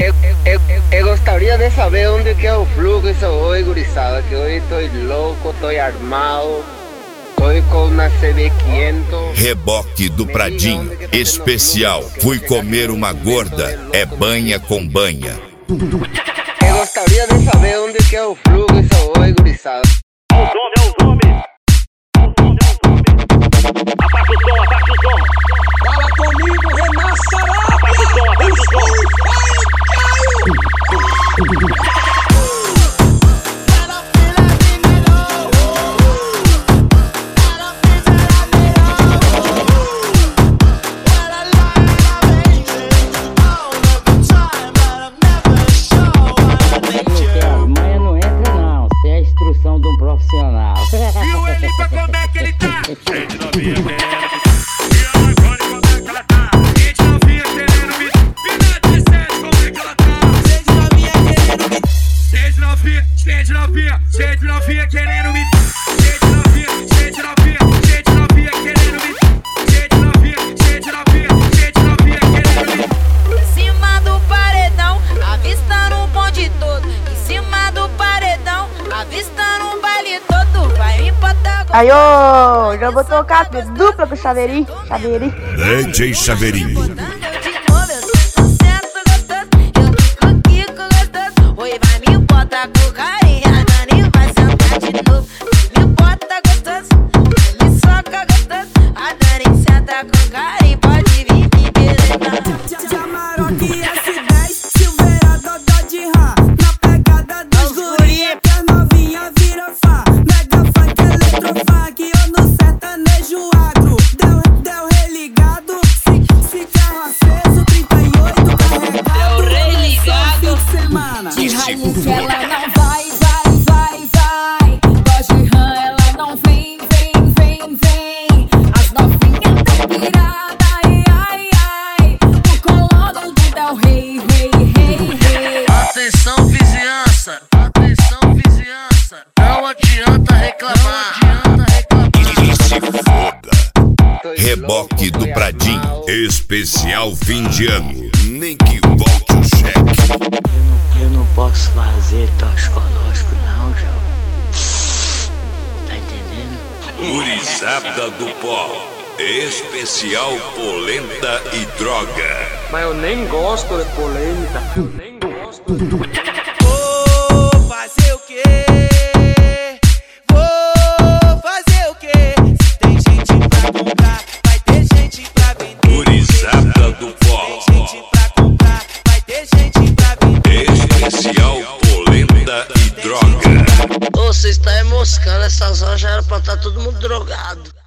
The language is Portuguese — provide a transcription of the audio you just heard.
Eu gostaria de saber onde que é o fluxo hoje, gurizada, que hoje estou louco, estou armado, estou com uma CB500. Reboque do Pradinho, especial, fui comer uma gorda, é banha com banha. Eu gostaria de saber onde que é o fluxo hoje, gurizada. O som é o nome. Abaixa o som, abaixa o som. Fala comigo, Renan Sarabia! Abaixa o som, abaixa o som. Manha não entra não, isso é a instrução de um profissional. E o Elipa, como é que ele tá? Cheio de novinha querendo. E a Marconi, como é que ela tá? Cheio de novinha querendo me. Mina de 17, como é que ela tá? Cheio de novinha querendo me. Cheio de novinha, cheio de novinha, cheio de novinha querendo me. Cheio de novinha, cheio de novinha, cheio de novinha querendo me. Cheio de novinha, cheio de novinha, cheio de novinha querendo me. Em cima do paredão, avistando um bonde todo. Em cima do paredão, avistando um baile todo. Vai me botar agora. Aí, ô, já vou tocar dupla com o Chaveirinho. Chaveirinho. DJ Chaveirinho. Ela não vai, gosta de rã, ela não vem. As novinhas tão pirada, ai. O colono do Del Rey. Atenção vizinhança, não adianta reclamar. E se foda. Reboque do Pradinho, especial fim de ano, nem que volte o cheque. Eu não posso fazer toxicológico não, João. Tá entendendo? Gurizada do Pó, especial polenta e droga. Mas eu nem gosto de polêmica. Vou fazer o quê? Vou fazer o quê? Se tem gente pra comprar, vai ter gente pra vender. Gurizada do Pó, Tem gente pra comprar, vai ter gente pra vender. especial polenta e droga. Ô, cê está moscando, essas horas já era pra estar todo mundo drogado.